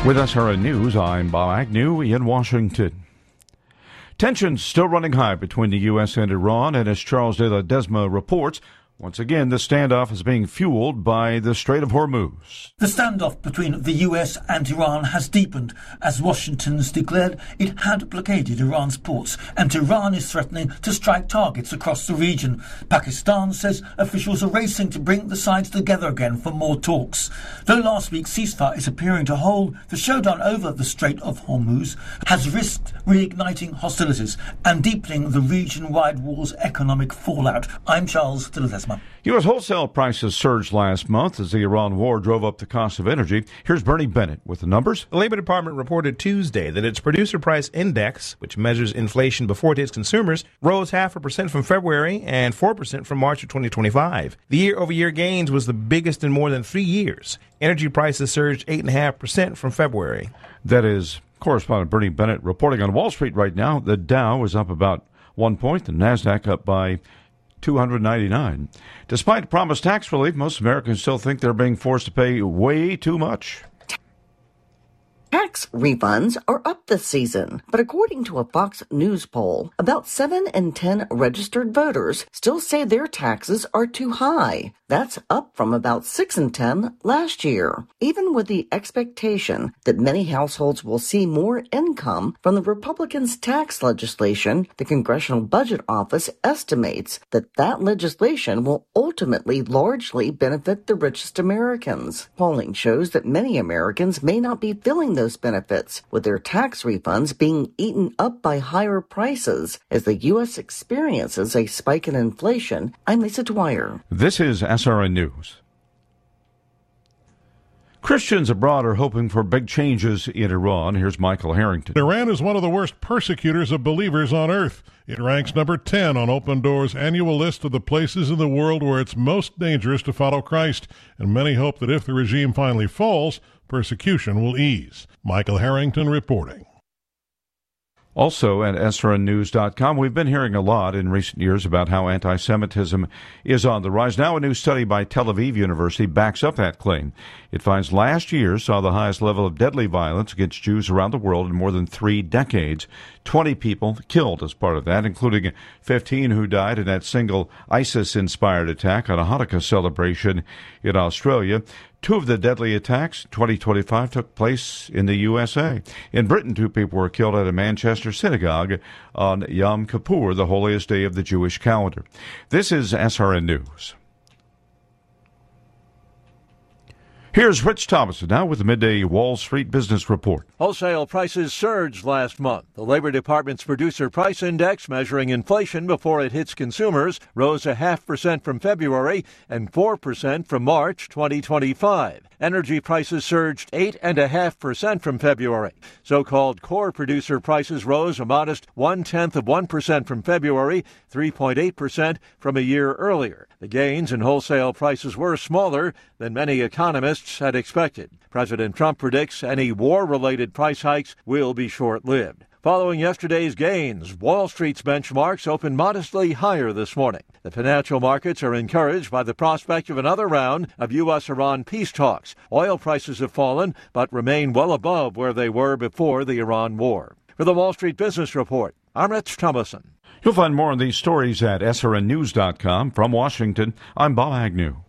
With SRN News, I'm Bob Agnew in Washington. Tensions still running high between the U.S. and Iran, and as Charles de la Desma reports, once again, the standoff is being fueled by the Strait of Hormuz. The standoff between the US and Iran has deepened as Washington's declared it had blockaded Iran's ports, and Iran is threatening to strike targets across the region. Pakistan says officials are racing to bring the sides together again for more talks. Though last week's ceasefire is appearing to hold, the showdown over the Strait of Hormuz has risked reigniting hostilities and deepening the region-wide war's economic fallout. I'm Charles de la Desma. U.S. wholesale prices surged last month as the Iran war drove up the cost of energy. Here's Bernie Bennett with the numbers. The Labor Department reported Tuesday that its producer price index, which measures inflation before it hits consumers, rose 0.5% from February and 4% from March of 2025. The year-over-year gains was the biggest in more than 3 years. Energy prices surged 8.5% from February. That is correspondent Bernie Bennett reporting on Wall Street right now. The Dow is up about 1 point, the NASDAQ up by 299. Despite promised tax relief, most Americans still think they're being forced to pay way too much. Tax refunds are up this season, but according to a Fox News poll, about 7 in 10 registered voters still say their taxes are too high. That's up from about 6 in 10 last year. Even with the expectation that many households will see more income from the Republicans' tax legislation, the Congressional Budget Office estimates that legislation will ultimately largely benefit the richest Americans. Polling shows that many Americans may not be feeling those benefits, with their tax refunds being eaten up by higher prices as the U.S. experiences a spike in inflation. I'm Lisa Dwyer. This is SRN News. Christians abroad are hoping for big changes in Iran. Here's Michael Harrington. Iran is one of the worst persecutors of believers on earth. It ranks number 10 on Open Doors' annual list of the places in the world where it's most dangerous to follow Christ, and many hope that if the regime finally falls, persecution will ease. Michael Harrington reporting. Also at SRNnews.com, we've been hearing a lot in recent years about how anti-Semitism is on the rise. Now a new study by Tel Aviv University backs up that claim. It finds last year saw the highest level of deadly violence against Jews around the world in more than 3 decades. 20 people killed as part of that, including 15 who died in that single ISIS-inspired attack on a Hanukkah celebration in Australia. 2 of the deadly attacks, 2025, took place in the USA. In Britain, 2 people were killed at a Manchester synagogue on Yom Kippur, the holiest day of the Jewish calendar. This is SRN News. Here's Rich Thomason now with the midday Wall Street Business Report. Wholesale prices surged last month. The Labor Department's Producer Price Index, measuring inflation before it hits consumers, rose 0.5% from February and 4% from March 2025. Energy prices surged 8.5% from February. So-called core producer prices rose a modest 0.1% from February, 3.8% from a year earlier. The gains in wholesale prices were smaller than many economists had expected. President Trump predicts any war-related price hikes will be short-lived. Following yesterday's gains, Wall Street's benchmarks opened modestly higher this morning. The financial markets are encouraged by the prospect of another round of U.S.-Iran peace talks. Oil prices have fallen, but remain well above where they were before the Iran war. For the Wall Street Business Report, I'm Rich Thomason. You'll find more on these stories at srnnews.com. From Washington, I'm Bob Agnew.